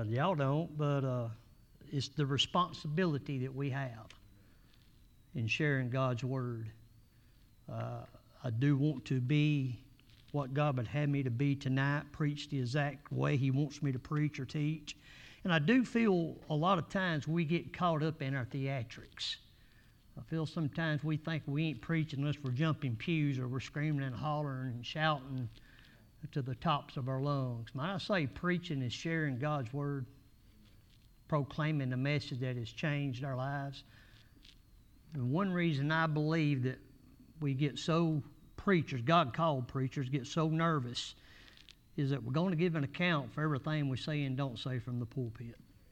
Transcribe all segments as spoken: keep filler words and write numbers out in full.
y'all don't, but uh, it's the responsibility that we have in sharing God's Word. Uh, I do want to be what God would have me to be tonight, preach the exact way He wants me to preach or teach. And I do feel a lot of times we get caught up in our theatrics. I feel sometimes we think we ain't preaching unless we're jumping pews or we're screaming and hollering and shouting to the tops of our lungs. When I say preaching is sharing God's Word, proclaiming the message that has changed our lives. And one reason I believe that we get so, preachers, God-called preachers, get so nervous is that we're going to give an account for everything we say and don't say from the pulpit.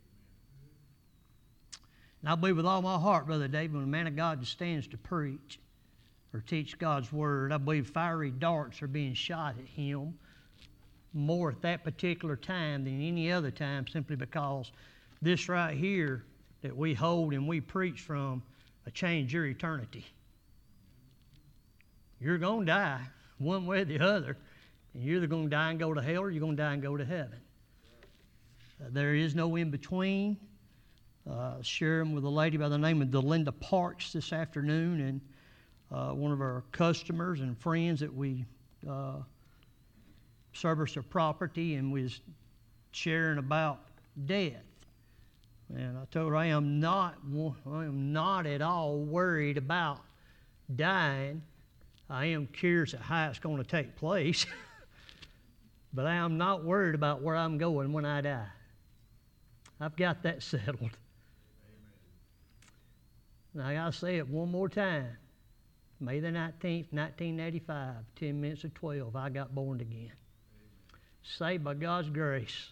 And I believe with all my heart, Brother David, when a man of God stands to preach or teach God's Word, I believe fiery darts are being shot at him more at that particular time than any other time, simply because this right here that we hold and we preach from will change your eternity. You're going to die one way or the other, and you're either going to die and go to hell or you're going to die and go to heaven. Uh, there is no in-between. Uh, sharing with a lady by the name of Delinda Parks this afternoon, and uh, one of our customers and friends that we uh, service their property, and we was sharing about death. And I told her I am not, I am not at all worried about dying. I am curious at how it's going to take place, but I am not worried about where I'm going when I die. I've got that settled. Now, I got to say it one more time. May the nineteenth, nineteen eighty-five, ten minutes of twelve, I got born again. Saved by God's grace.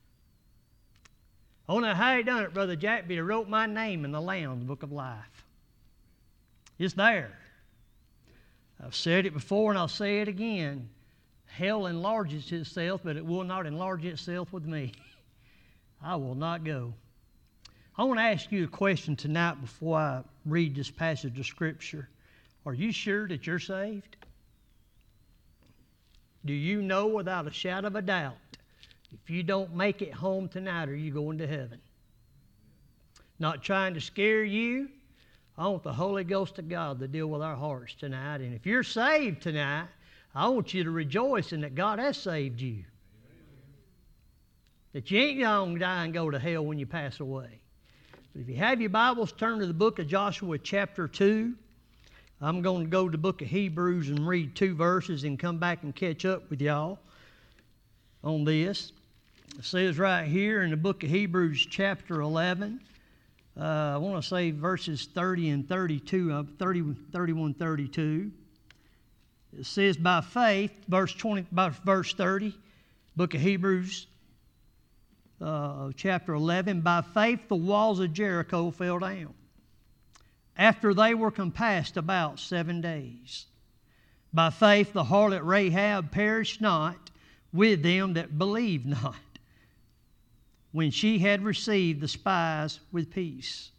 I don't know how he done it, Brother Jack, but he wrote my name in the Lamb's Book of Life. It's there. I've said it before and I'll say it again. Hell enlarges itself, but it will not enlarge itself with me. I will not go. I want to ask you a question tonight before I read this passage of Scripture. Are you sure that you're saved? Do you know without a shadow of a doubt, if you don't make it home tonight, are you going to heaven? Not trying to scare you. I want the Holy Ghost of God to deal with our hearts tonight. And if you're saved tonight, I want you to rejoice in that God has saved you. That you ain't going to die and go to hell when you pass away. But if you have your Bibles, turn to the book of Joshua chapter two. I'm going to go to the book of Hebrews and read two verses and come back and catch up with y'all on this. It says right here in the book of Hebrews chapter eleven, uh, I want to say verses thirty and thirty-two, uh, thirty, thirty-one, thirty-two. It says, by faith, verse twenty, by verse thirty, book of Hebrews, uh, chapter eleven, by faith the walls of Jericho fell down, after they were compassed about seven days. By faith the harlot Rahab perished not with them that believed not, when she had received the spies with peace.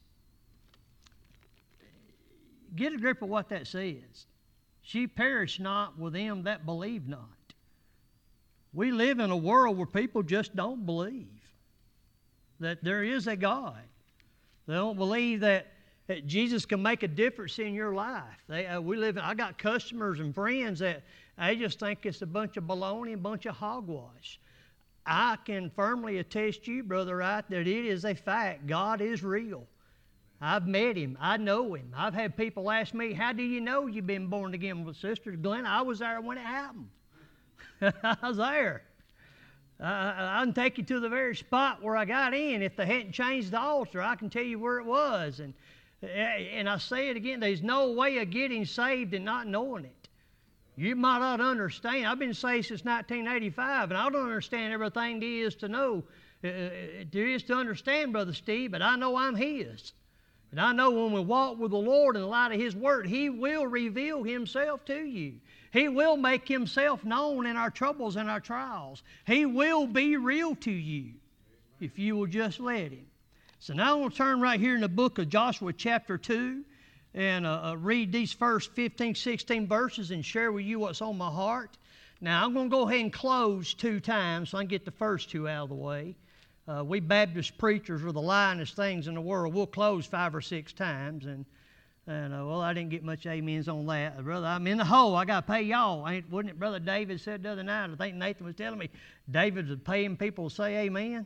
Get a grip of what that says. She perished not with them that believed not. We live in a world where people just don't believe that there is a God. They don't believe that, that Jesus can make a difference in your life. They, uh, we live in, I got customers and friends that they just think it's a bunch of baloney and a bunch of hogwash. I can firmly attest to you, Brother Wright, that it is a fact. God is real. I've met Him. I know Him. I've had people ask me, how do you know you've been born again? Well, Sister Glenn, I was there when it happened. I was there. Uh, I can take you to the very spot where I got in. If they hadn't changed the altar, I can tell you where it was. And, and I say it again, there's no way of getting saved and not knowing it. You might not understand. I've been saved since nineteen eighty-five, and I don't understand everything there is to know. Uh, there is to understand, Brother Steve, but I know I'm His. And I know when we walk with the Lord in the light of His Word, He will reveal Himself to you. He will make Himself known in our troubles and our trials. He will be real to you if you will just let Him. So now I'm going to turn right here in the book of Joshua chapter two and uh, uh, read these first fifteen, sixteen verses and share with you what's on my heart. Now I'm going to go ahead and close two times so I can get the first two out of the way. Uh, we Baptist preachers are the lyingest things in the world. We'll close five or six times, and and uh, well, I didn't get much amens on that, brother. I'm in the hole. I got to pay y'all. Ain't wasn't it, Brother David said the other night? I think Nathan was telling me David was paying people to say amen.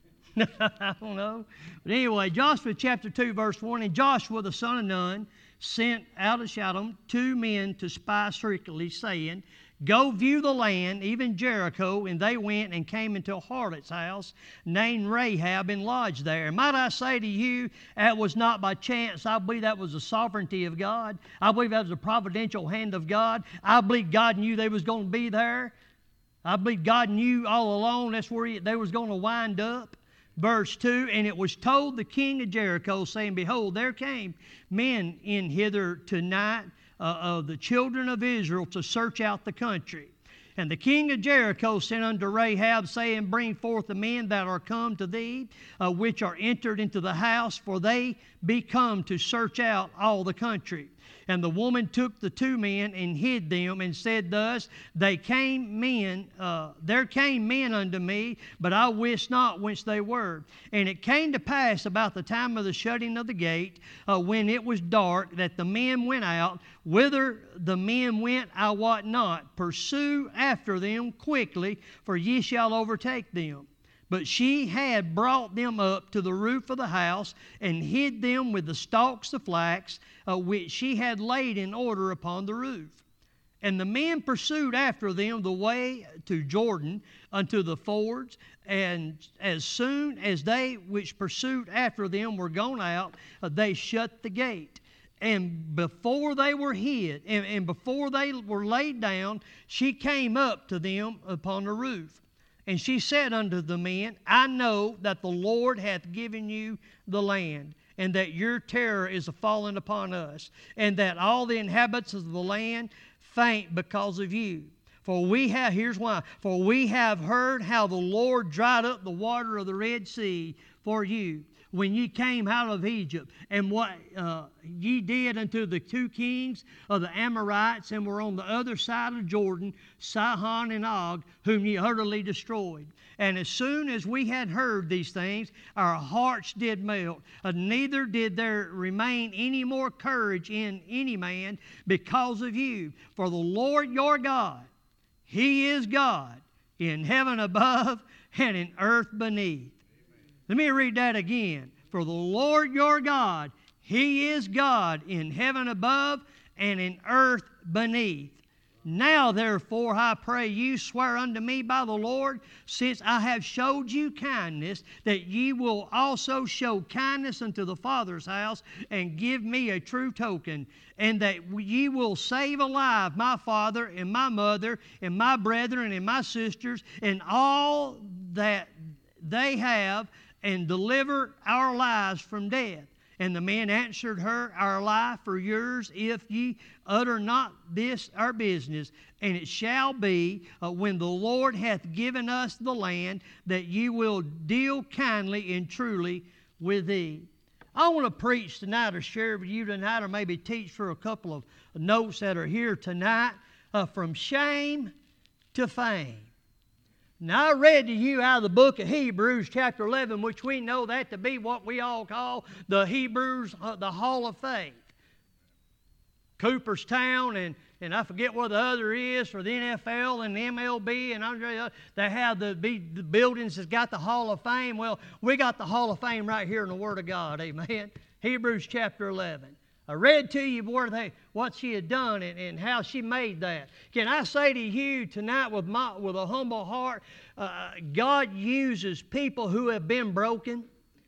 I don't know, but anyway, Joshua chapter two, verse one. And Joshua the son of Nun sent out of Shittim two men to spy secretly, saying, Go view the land, even Jericho. And they went and came into a harlot's house named Rahab and lodged there. And might I say to you, that was not by chance. I believe that was the sovereignty of God. I believe that was the providential hand of God. I believe God knew they was going to be there. I believe God knew all along that's where he, they was going to wind up. Verse two, and it was told the king of Jericho, saying, Behold, there came men in hither tonight uh, of the children of Israel to search out the country. And the king of Jericho sent unto Rahab, saying, Bring forth the men that are come to thee, uh, which are entered into the house, for they be come to search out all the country. And the woman took the two men and hid them, and said thus, They came men, uh, there came men unto me, but I wist not whence they were. And it came to pass about the time of the shutting of the gate, uh, when it was dark, that the men went out. Whither the men went, I wot not. Pursue after them quickly, for ye shall overtake them. But she had brought them up to the roof of the house, and hid them with the stalks of flax, uh, which she had laid in order upon the roof. And the men pursued after them the way to Jordan unto the fords, and as soon as they which pursued after them were gone out, uh, they shut the gate. And before they were hid, and, and before they were laid down, she came up to them upon the roof. And she said unto the men, I know that the Lord hath given you the land, and that your terror is fallen upon us, and that all the inhabitants of the land faint because of you. For we have, here's why, for we have heard how the Lord dried up the water of the Red Sea for you, when ye came out of Egypt, and what uh, ye did unto the two kings of the Amorites, and were on the other side of Jordan, Sihon and Og, whom ye utterly destroyed. And as soon as we had heard these things, our hearts did melt. Uh, neither did there remain any more courage in any man because of you. For the Lord your God, He is God in heaven above and in earth beneath. Let me read that again. For the Lord your God, He is God in heaven above and in earth beneath. Now therefore I pray you, swear unto me by the Lord, since I have showed you kindness, that ye will also show kindness unto the Father's house, and give me a true token, and that ye will save alive my father and my mother and my brethren and my sisters and all that they have, and deliver our lives from death. And the man answered her, Our life for yours, if ye utter not this our business. And it shall be, uh, when the Lord hath given us the land, that ye will deal kindly and truly with thee. I want to preach tonight, or share with you tonight, or maybe teach for a couple of notes that are here tonight, uh, from shame to fame. Now, I read to you out of the book of Hebrews, chapter eleven, which we know that to be what we all call the Hebrews, uh, the Hall of Faith. Cooperstown, and, and I forget what the other is, for the N F L and the M L B, and Andre, they have the, the buildings that's got the Hall of Fame. Well, we got the Hall of Fame right here in the Word of God, amen. Hebrews chapter eleven. I read to you where they, what she had done and, and how she made that. Can I say to you tonight with, my, with a humble heart, uh, God uses people who have been broken.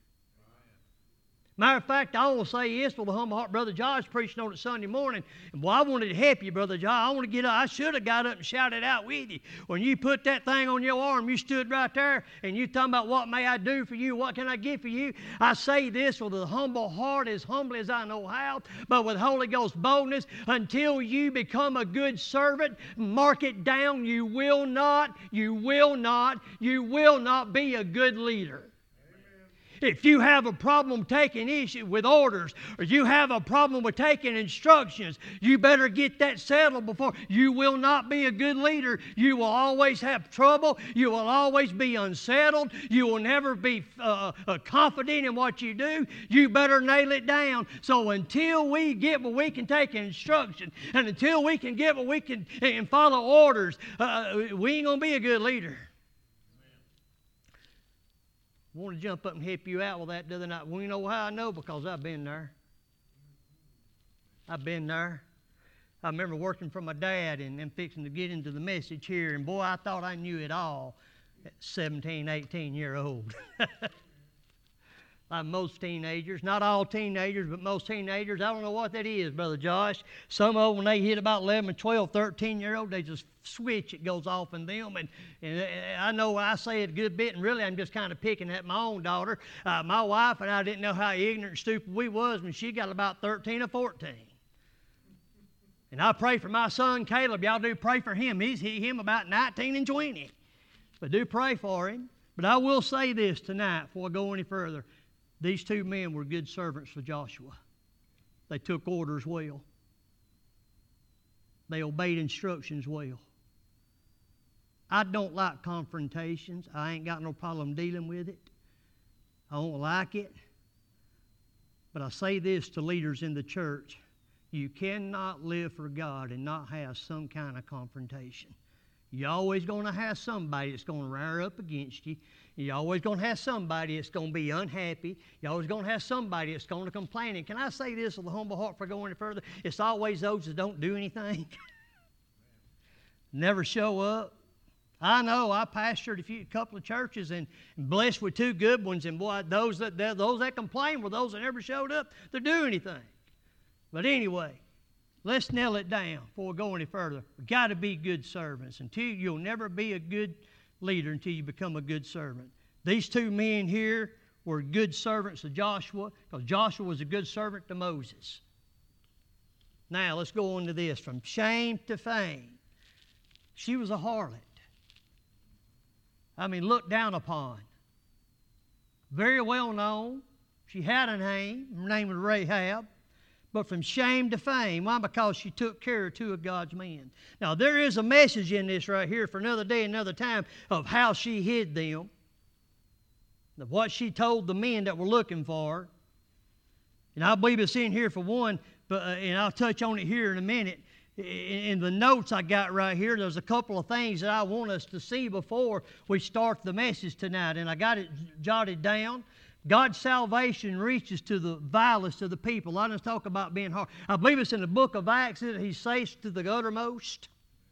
Matter of fact, I want to say this with a humble heart. Brother Josh preached on it Sunday morning. And well, I wanted to help you, Brother Josh. I want to get up. I should have got up and shouted out with you. When you put that thing on your arm, you stood right there and you talking about what may I do for you? What can I get for you? I say this with a humble heart, as humbly as I know how, but with Holy Ghost boldness. Until you become a good servant, mark it down. You will not, you will not, you will not be a good leader. If you have a problem taking issue with orders, or you have a problem with taking instructions, you better get that settled before. You will not be a good leader. You will always have trouble. You will always be unsettled. You will never be uh, uh, confident in what you do. You better nail it down. So until we get where we can take instruction, and until we can get where we can and follow orders, uh, we ain't going to be a good leader. I want to jump up and help you out with that the other night. Well, you know how I know? Because I've been there. I've been there. I remember working for my dad and then fixing to get into the message here, and boy, I thought I knew it all at seventeen, eighteen year old. Like most teenagers, not all teenagers, but most teenagers, I don't know what that is, Brother Josh. Some of them, when they hit about eleven, twelve, thirteen year old, they just switch, it goes off in them. And, and I know I say it a good bit, and really I'm just kind of picking at my own daughter. Uh, my wife and I didn't know how ignorant and stupid we was when she got about thirteen or fourteen. And I pray for my son Caleb. Y'all do pray for him. He's he, him about nineteen and twenty. But do pray for him. But I will say this tonight before I go any further. These two men were good servants for Joshua. They took orders well. They obeyed instructions well. I don't like confrontations. I ain't got no problem dealing with it. I don't like it. But I say this to leaders in the church. You cannot live for God and not have some kind of confrontation. You're always going to have somebody that's going to rear up against you. You're always going to have somebody that's going to be unhappy. You're always going to have somebody that's going to complain. And can I say this with a humble heart before I go any further? It's always those that don't do anything. Never show up. I know I pastored a few, couple of churches and blessed with two good ones. And boy, those that those that complain were those that never showed up to do anything. But anyway, let's nail it down before we go any further. We've got to be good servants. Until you'll never be a good leader until you become a good servant. These two men here were good servants to Joshua because Joshua was a good servant to Moses. Now let's go on to this. From shame to fame. She was a harlot. I mean, looked down upon. Very well known. She had a name. Her name was Rahab. But from shame to fame. Why? Because she took care of two of God's men. Now, there is a message in this right here for another day, another time, of how she hid them, of what she told the men that were looking for her. And I believe it's in here for one, but, uh, and I'll touch on it here in a minute. In, in the notes I got right here, there's a couple of things that I want us to see before we start the message tonight. And I got it jotted down. God's salvation reaches to the vilest of the people. I just talk about being hard. I believe it's in the book of Acts that He saves to the uttermost.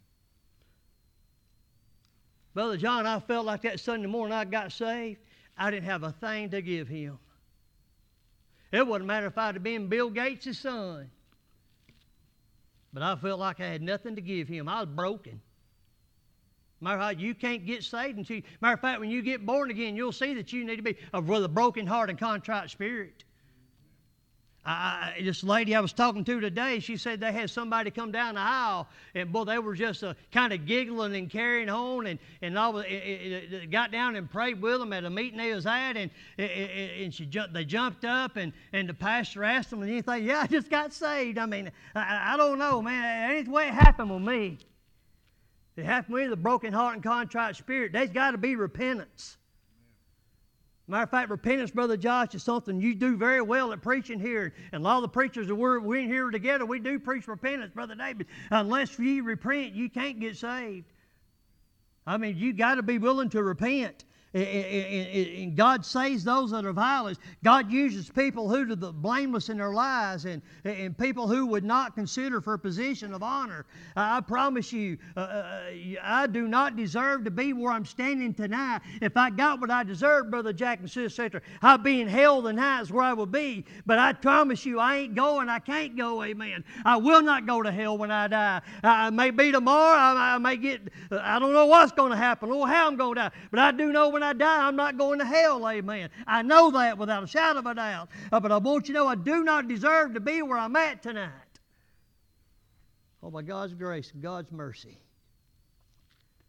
Brother John, I felt like that Sunday morning I got saved, I didn't have a thing to give Him. It wouldn't matter if I'd have been Bill Gates' son. But I felt like I had nothing to give Him. I was broken. Matter of fact, you can't get saved until you, matter of fact, when you get born again, you'll see that you need to be with a broken heart and contrite spirit. I, I, this lady I was talking to today, she said they had somebody come down the aisle, and boy, they were just uh, kind of giggling and carrying on, and and all it, it, it got down and prayed with them at a meeting they was at, and it, it, and she jumped, they jumped up, and and the pastor asked them anything. Yeah, I just got saved. I mean, I, I don't know, man. That ain't the way it happened with me. It happened with a broken heart and contrite spirit. There's got to be repentance. Matter of fact, repentance, Brother Josh, is something you do very well at preaching here. And a lot of the preachers that we're, we're in here together, we do preach repentance, Brother David. Unless you repent, you can't get saved. I mean, you got to be willing to repent. And God saves those that are violent. God uses people who are the blameless in their lives, and, and people who would not consider for a position of honor. I promise you, uh, I do not deserve to be where I'm standing tonight. If I got what I deserve, Brother Jack and Sister, I'd be in hell tonight is where I would be. But I promise you, I ain't going. I can't go. Amen. I will not go to hell when I die. I may be tomorrow. I, I may get. I don't know what's going to happen or how I'm going to die. But I do know when I die, I'm not going to hell, amen. I know that without a shadow of a doubt. Uh, but I want you to know I do not deserve to be where I'm at tonight. Oh, by God's grace and God's mercy.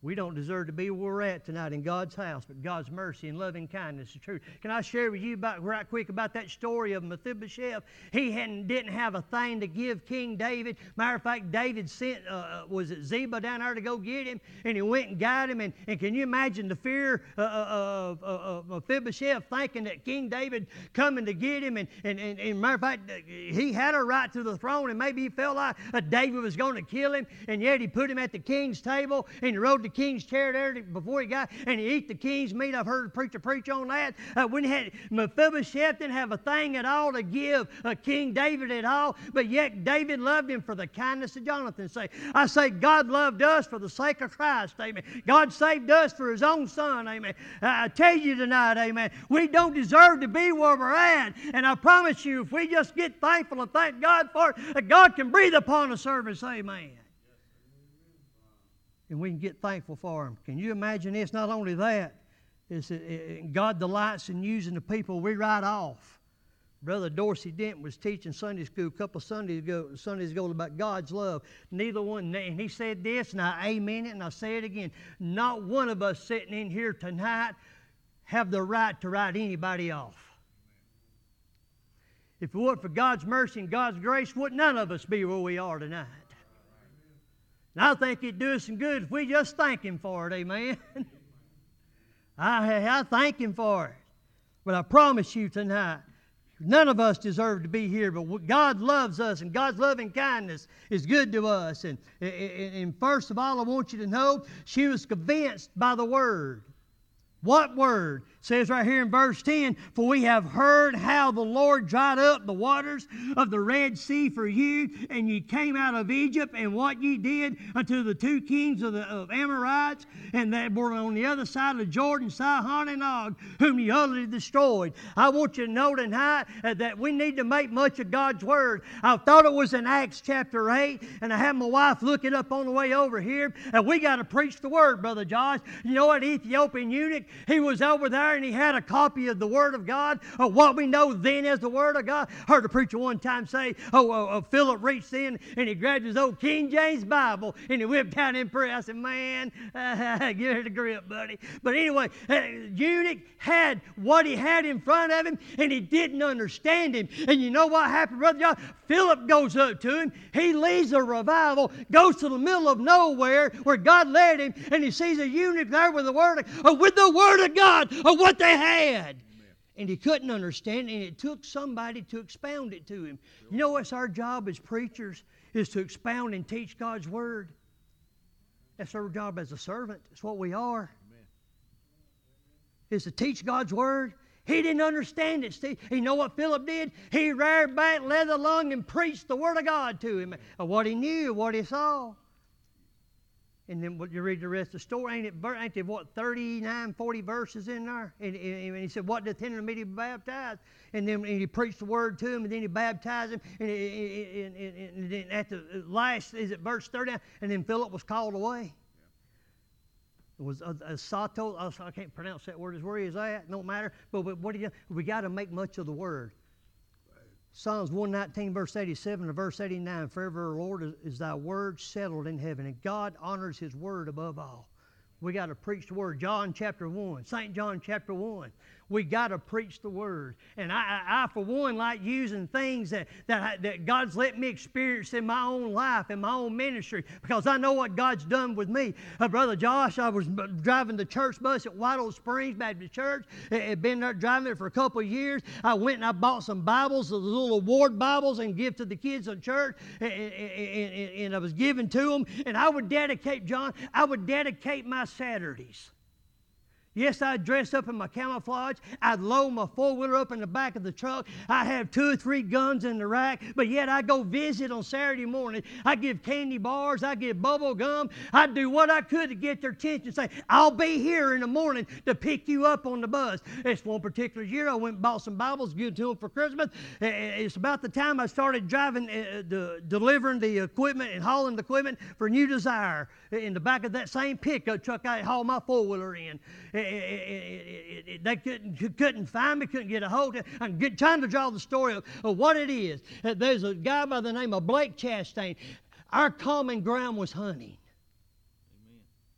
We don't deserve to be where we're at tonight in God's house, but God's mercy and loving kindness is true. Can I share with you about, right quick about that story of Mephibosheth? He hadn't, didn't have a thing to give King David. Matter of fact, David sent, uh, was it Ziba down there to go get him? And he went and got him. And, and can you imagine the fear uh, of, of, of Mephibosheth thinking that King David coming to get him? And, and, and, and matter of fact, he had a right to the throne, and maybe he felt like uh, David was going to kill him. And yet he put him at the king's table, and he rode the king's chair there before he got, and he ate the king's meat. I've heard a preacher preach on that. Uh, when he had Mephibosheth didn't have a thing at all to give uh, King David at all, but yet David loved him for the kindness of Jonathan. Say, I say, God loved us for the sake of Christ. Amen. God saved us for His own Son. Amen. Uh, I tell you tonight, amen, we don't deserve to be where we're at, and I promise you, if we just get thankful and thank God for it, that God can breathe upon a service. Amen. And we can get thankful for Him. Can you imagine this? Not only that, it's, it, it, God delights in using the people we write off. Brother Dorsey Dent was teaching Sunday school a couple of Sundays ago, Sundays ago about God's love. Neither one, and he said this, and I amen it, and I say it again. Not one of us sitting in here tonight have the right to write anybody off. If it weren't for God's mercy and God's grace, would none of us be where we are tonight. And I think it'd do us some good if we just thank Him for it, amen. I, I thank Him for it. But I promise you tonight, none of us deserve to be here, but God loves us, and God's loving kindness is good to us. And, and, and first of all, I want you to know, she was convinced by the Word. What Word? It says right here in verse ten, for we have heard how the Lord dried up the waters of the Red Sea for you, and ye came out of Egypt, and what ye did unto the two kings of the of Amorites, and that were on the other side of Jordan, Sihon and Og, whom ye utterly destroyed. I want you to know tonight uh, that we need to make much of God's Word. I thought it was in Acts chapter eight, and I had my wife look it up on the way over here, and we got to preach the Word, Brother Josh. You know what, Ethiopian eunuch, he was over there, and he had a copy of the Word of God, or what we know then as the Word of God. I heard a preacher one time say, oh, oh, oh Philip reached in, and he grabbed his old King James Bible, and he whipped out in prayer. I said, man, uh, give it a grip, buddy. But anyway, uh, eunuch had what he had in front of him, and he didn't understand him. And you know what happened, Brother John? Philip goes up to him. He leads a revival, goes to the middle of nowhere where God led him, and he sees a eunuch there with the Word of, uh, with the Word of God of what they had. Amen. And he couldn't understand it, and it took somebody to expound it to him. Sure. You know what's our job as preachers is to expound and teach God's Word. That's our job as a servant. It's what we are. Amen. Is to teach God's Word. He didn't understand it, Steve. You know what Philip did? He reared back, led along, and preached the Word of God to him. Of what he knew, what he saw. And then what you read the rest of the story, ain't it, ain't there, what, thirty-nine, forty verses in there? And, and, and he said, what doth hinder me to be baptized? And then and he preached the Word to him, and then he baptized him. And, and, and, and then at the last, is it verse thirty-nine? And then Philip was called away. It was a, a sato, I can't pronounce that word as where he is at, don't matter. But, but what do you, we got to make much of the Word. Psalms one nineteen, verse eighty-seven to verse eighty-nine, forever, Lord, is, is thy word settled in heaven. And God honors His Word above all. We got to preach the Word. John chapter one, Saint John chapter one. We got to preach the Word. And I, I, I, for one, like using things that, that, I, that God's let me experience in my own life, in my own ministry, because I know what God's done with me. Uh, Brother Josh, I was driving the church bus at White Oak Springs Baptist Church. I had been there driving it for a couple of years. I went and I bought some Bibles, those little award Bibles, and give to the kids in church. And, and, and, and I was giving to them. And I would dedicate, John, I would dedicate my Saturdays. Yes, I'd dress up in my camouflage. I'd load my four-wheeler up in the back of the truck. I have two or three guns in the rack, but yet I go visit on Saturday morning. I give candy bars. I give bubble gum. I do what I could to get their attention. Say, I'll be here in the morning to pick you up on the bus. It's one particular year I went and bought some Bibles, give to them for Christmas. It's about the time I started driving, uh, the, delivering the equipment and hauling the equipment for New Desire. In the back of that same pickup truck I hauled my four-wheeler in. It, it, it, it, they couldn't, couldn't find me, couldn't get a hold of it. I'm get, trying to draw the story of, of what it is. There's a guy by the name of Blake Chastain. Our common ground was hunting. Amen.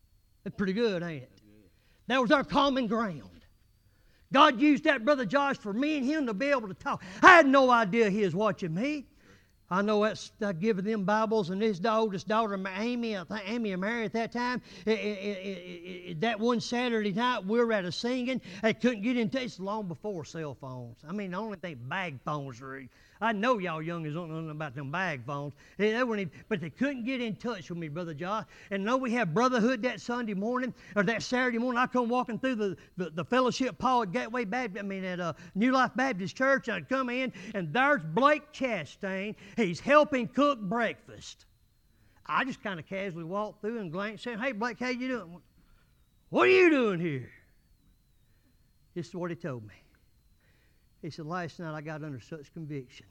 That's pretty good, ain't it? That was our common ground. God used that, Brother Josh, for me and him to be able to talk. I had no idea he was watching me. I know that's I giving them Bibles, and his oldest daughter, Amy, I think Amy and Mary at that time. It, it, it, it, that one Saturday night, we were at a singing. They couldn't get in touch long before cell phones. I mean, the only thing bag phones were. I know y'all youngins don't know nothing about them bag phones. They, they weren't even, but they couldn't get in touch with me, Brother Josh. And know we had brotherhood that Sunday morning, or that Saturday morning. I come walking through the, the, the fellowship hall at Gateway Baptist, I mean at uh, New Life Baptist Church. I'd come in, and there's Blake Chastain. He's helping cook breakfast. I just kind of casually walked through and glanced and said, "Hey, Blake, how you doing?" "What are you doing here?" This is what he told me. He said, "Last night I got under such conviction."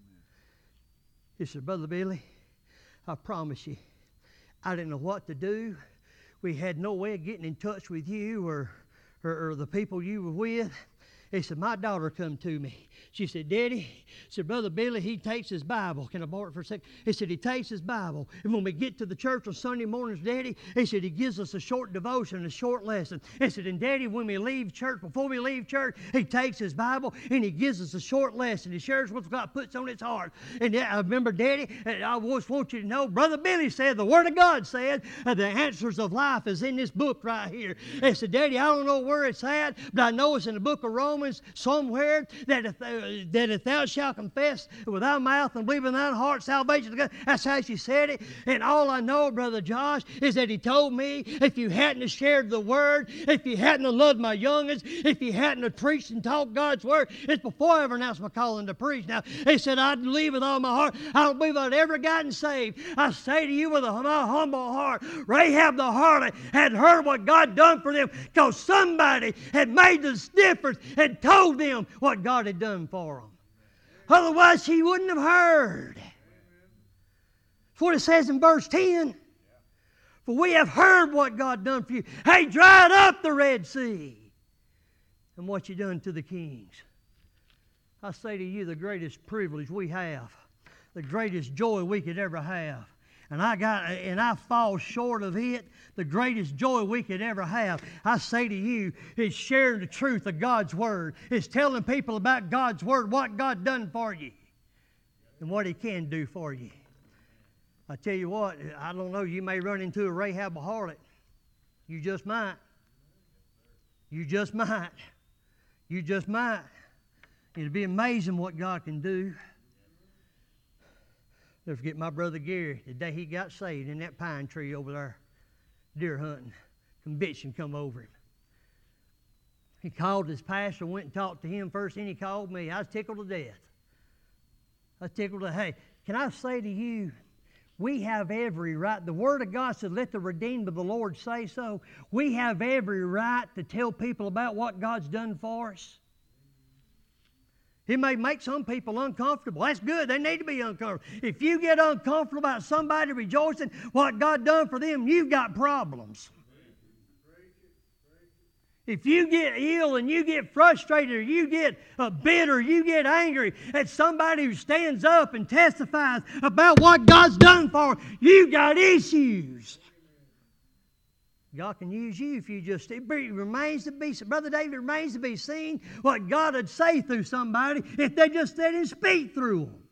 He said, "Brother Billy, I promise you, I didn't know what to do. We had no way of getting in touch with you or, or, or the people you were with." He said, "My daughter come to me. She said, 'Daddy,' said, 'Brother Billy, he takes his Bible.'" Can I borrow it for a second? He said, "He takes his Bible. And when we get to the church on Sunday mornings, Daddy," he said, "he gives us a short devotion, a short lesson." He said, "And Daddy, when we leave church, before we leave church, he takes his Bible and he gives us a short lesson. He shares what God puts on his heart." And I remember, Daddy, and I just want you to know, Brother Billy said, the Word of God said, uh, the answers of life is in this book right here. He said, "Daddy, I don't know where it's at, but I know it's in the book of Romans somewhere, that if, uh, that if thou shalt confess with thy mouth and believe in thine heart salvation." That's how she said it. And all I know, Brother Josh, is that he told me, if you hadn't have shared the Word, if you hadn't have loved my youngins, if you hadn't have preached and taught God's Word, it's before I ever announced my calling to preach. Now, he said, "I'd believe with all my heart. I don't believe I'd ever gotten saved. I say to you with a, my humble heart, Rahab the harlot had heard what God done for them because somebody had made the difference and told them what God had done for them. Otherwise, she wouldn't have heard." That's what it says in verse ten. "For we have heard what God done for you. He dried up the Red Sea, and what you done to the kings." I say to you, the greatest privilege we have, the greatest joy we could ever have, and I got and I fall short of it, the greatest joy we could ever have, I say to you, is sharing the truth of God's Word. It's telling people about God's Word, what God done for you, and what He can do for you. I tell you what, I don't know, you may run into a Rahab the harlot. You just might. You just might. You just might. It'd be amazing what God can do. Never forget my brother Gary, the day he got saved in that pine tree over there, deer hunting. Conviction come over him. He called his pastor, went and talked to him first, then he called me. I was tickled to death. I was tickled to, hey, can I say to you, we have every right. The Word of God said, "Let the redeemed of the Lord say so." We have every right to tell people about what God's done for us. It may make some people uncomfortable. That's good. They need to be uncomfortable. If you get uncomfortable about somebody rejoicing what God done for them, you've got problems. If you get ill and you get frustrated or you get uh, bitter, you get angry at somebody who stands up and testifies about what God's done for them, you got issues. God can use you if you just, it remains to be, Brother David, it remains to be seen what God would say through somebody if they just let Him speak through them.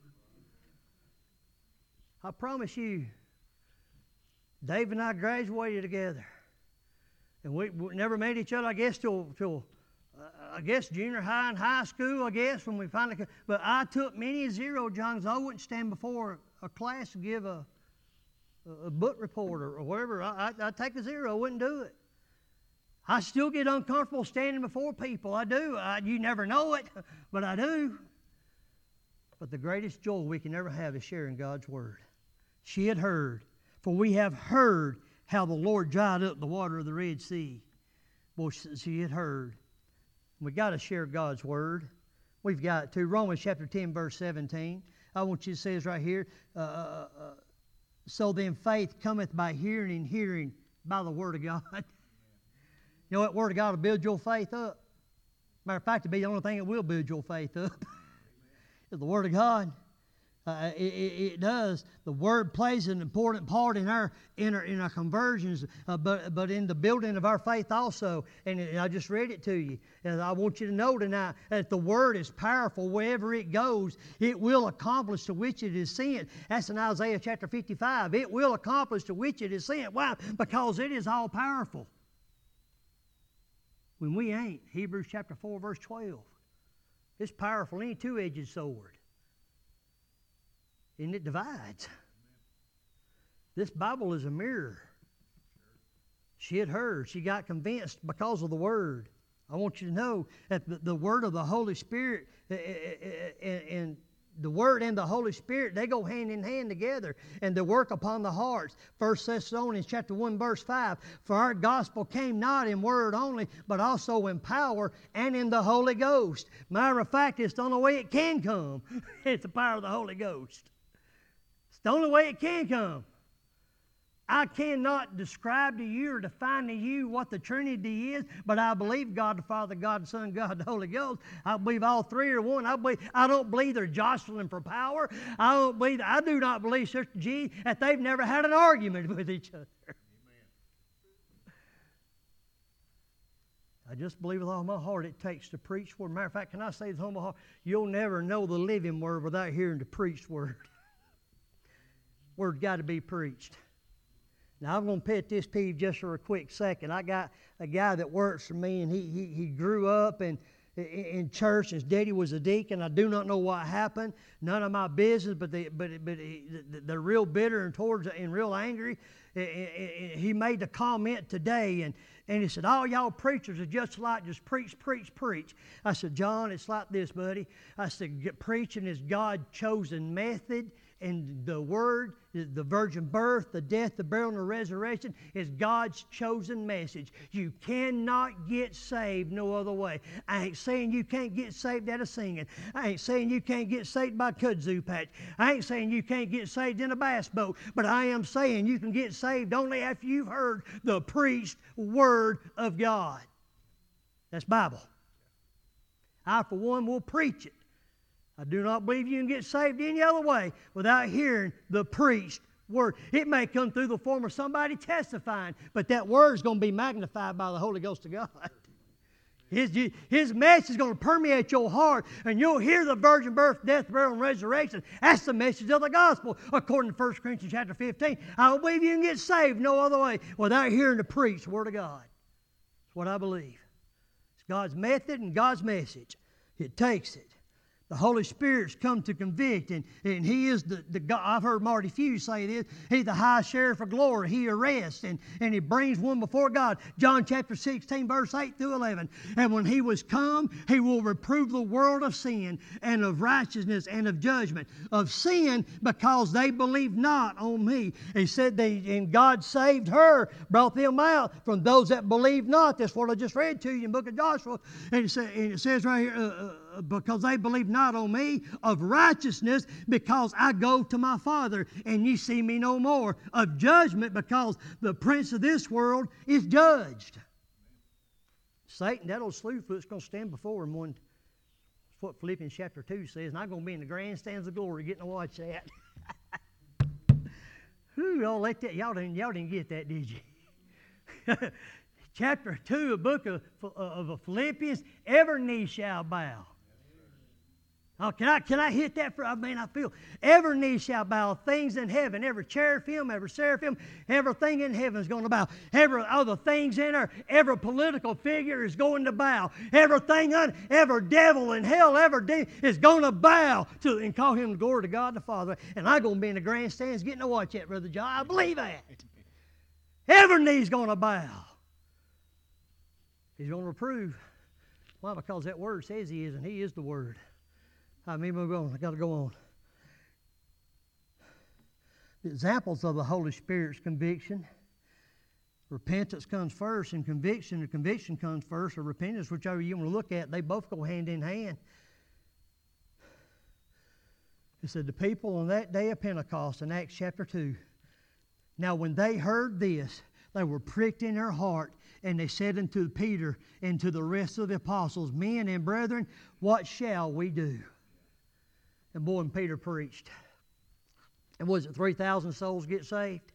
I promise you, Dave and I graduated together. And we, we never met each other, I guess, till, till uh, I guess, junior high and high school, I guess, when we finally, but I took many a zero, John, I wouldn't stand before a class to give a, a book report or, or whatever. I, I, I'd take a zero, I wouldn't do it. I still get uncomfortable standing before people. I do. I, you never know it, but I do. But the greatest joy we can ever have is sharing God's Word. She had heard, for we have heard how the Lord dried up the water of the Red Sea. Well, she had heard. We've got to share God's Word. We've got to. Romans chapter ten, verse seventeen. I want you to say this right here. Uh, uh, so then faith cometh by hearing, and hearing by the Word of God. You know what? Word of God will build your faith up. Matter of fact, it'll be the only thing that will build your faith up. Is the Word of God. Uh, it, it, it does. The Word plays an important part in our in our, in our conversions, uh, but but in the building of our faith also. And, and I just read it to you. And I want you to know tonight that the Word is powerful. Wherever it goes, it will accomplish to which it is sent. That's in Isaiah chapter fifty-five. It will accomplish to which it is sent. Why? Because it is all powerful. When we ain't, Hebrews chapter four, verse twelve. It's powerful, any two-edged sword. And it divides. This Bible is a mirror. She had heard. She got convinced because of the Word. I want you to know that the, the Word of the Holy Spirit uh, uh, uh, and the Word and the Holy Spirit, they go hand in hand together, and they work upon the hearts. First Thessalonians chapter one, verse five, for our gospel came not in word only, but also in power and in the Holy Ghost. Matter of fact, it's the only way it can come. It's the power of the Holy Ghost. It's the only way it can come. I cannot describe to you or define to you what the Trinity is, but I believe God the Father, God the Son, God the Holy Ghost. I believe all three are one. I believe. I don't believe they're jostling for power. I don't believe. I do not believe, Sister G, that they've never had an argument with each other. Amen. I just believe with all my heart it takes to preach word. Matter of fact, can I say with all my heart, you'll never know the living word without hearing the preached word. Word got to be preached. Now, I'm going to pet this peeve just for a quick second. I got a guy that works for me, and he he, he grew up in, in church. His daddy was a deacon. I do not know what happened. None of my business, but, they, but, but he, they're real bitter and towards and real angry. He made the comment today, and, and he said, all y'all preachers are just like just preach, preach, preach. I said, John, it's like this, buddy. I said, preaching is God's chosen method. And the Word, the virgin birth, the death, the burial, and the resurrection is God's chosen message. You cannot get saved no other way. I ain't saying you can't get saved out of singing. I ain't saying you can't get saved by kudzu patch. I ain't saying you can't get saved in a bass boat. But I am saying you can get saved only after you've heard the preached Word of God. That's Bible. I, for one, will preach it. I do not believe you can get saved any other way without hearing the preached Word. It may come through the form of somebody testifying, but that Word is going to be magnified by the Holy Ghost of God. His, his message is going to permeate your heart, and you'll hear the virgin birth, death, burial, and resurrection. That's the message of the gospel, according to First Corinthians chapter fifteen. I don't believe you can get saved no other way without hearing the preached Word of God. That's what I believe. It's God's method and God's message. It takes it. The Holy Spirit's come to convict, and, and He is the, the God. I've heard Marty Few say this. He's the high sheriff of glory. He arrests, and, and He brings one before God. John chapter sixteen, verse eight through eleven. And when He was come, He will reprove the world of sin, and of righteousness, and of judgment. Of sin, because they believe not on Me. He said, they, and God saved her, brought them out from those that believe not. That's what I just read to you in the book of Joshua. And it, say, and it says right here, uh, uh, because they believe not on Me, of righteousness, because I go to My Father, and ye see Me no more, of judgment, because the prince of this world is judged. Satan, that old slewfoot's going to stand before him one. That's what Philippians chapter two says, and I'm going to be in the grandstands of glory getting to watch that. Whew, y'all let that, y'all didn't, y'all didn't get that, did you? Chapter two, a book of, of Philippians, every knee shall bow. Oh, can I can I hit that for? I mean, I feel every knee shall bow. Things in heaven, every cherubim, every seraphim, everything in heaven is going to bow. Every other things in there, every political figure is going to bow. Everything, on, every devil in hell, every demon is going to bow to and call Him the glory to God the Father. And I'm going to be in the grandstands getting to watch that, Brother John. I believe that. Every knee's going to bow. He's going to reprove. Why? Because that Word says He is, and He is the Word. I mean, we're going. I got to go on. The examples of the Holy Spirit's conviction. Repentance comes first, and conviction, or conviction comes first, or repentance, whichever you want to look at, they both go hand in hand. It said, the people on that day of Pentecost in Acts chapter two. Now, when they heard this, they were pricked in their heart, and they said unto Peter and to the rest of the apostles, men and brethren, what shall we do? And boy, and Peter preached. And was it three thousand souls get saved?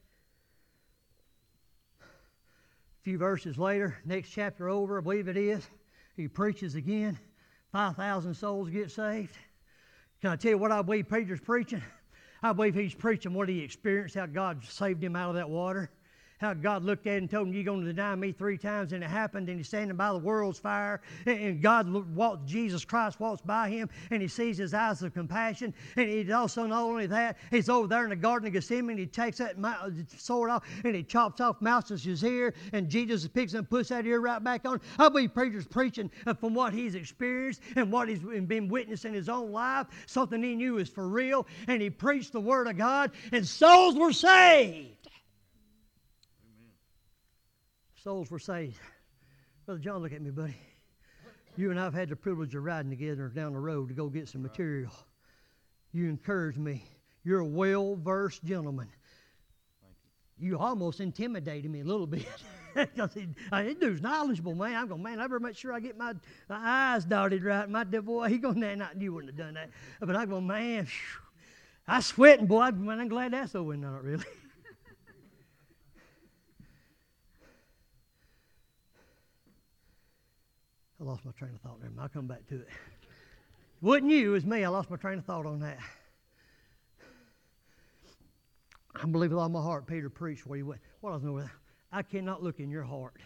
A few verses later, next chapter over, I believe it is, he preaches again. five thousand souls get saved. Can I tell you what I believe Peter's preaching? I believe he's preaching what he experienced, how God saved him out of that water. How God looked at him and told him, you're going to deny me three times, and it happened, and he's standing by the world's fire, and God walked, Jesus Christ walks by him, and he sees his eyes of compassion, and he also, not only that, he's over there in the Garden of Gethsemane, he takes that sword off, and he chops off Malchus's ear, and Jesus picks it and puts that ear right back on. I believe preacher's preaching from what he's experienced and what he's been witnessing in his own life, something he knew is for real, and he preached the Word of God, and souls were saved. Souls were saved. Brother John, look at me, buddy. You and I have had the privilege of riding together down the road to go get some material. You encouraged me. You're a well-versed gentleman. You almost intimidated me a little bit. Because he, uh, this dude's knowledgeable, man. I'm going, man, I better make sure I get my, my eyes dotted right. My boy, he going, nah, not, you wouldn't have done that. But I'm going, man, phew, I sweating, boy. Man, I'm glad that's over. Not really. I lost my train of thought there. I'll come back to it. Wasn't you, it was me. I lost my train of thought on that. I believe with all my heart Peter preached where he went. What I was doing with that. I cannot look in your heart.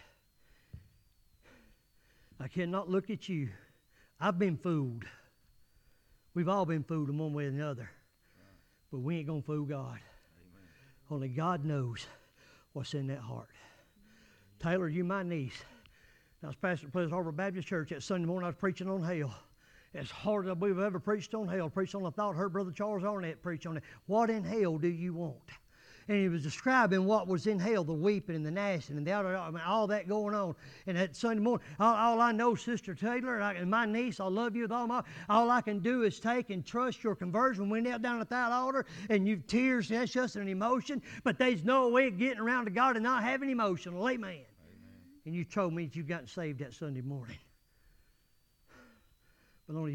I cannot look at you. I've been fooled. We've all been fooled in one way or another. But we ain't going to fool God. Amen. Only God knows what's in that heart. Taylor, you my niece. I was pastor at Pleasant Harbor Baptist Church that Sunday morning. I was preaching on hell. As hard as I believe I've ever preached on hell. Preached on the thought, heard Brother Charles Arnett preach on it. What in hell do you want? And he was describing what was in hell, the weeping and the gnashing and the outer, I mean, all that going on. And that Sunday morning, all, all I know, Sister Taylor, and, I, and my niece, I love you with all my, all I can do is take and trust your conversion. We knelt down at that altar, and you tears, that's just an emotion. But there's no way of getting around to God and not having emotional. Amen. And you told me that you got saved that Sunday morning. But only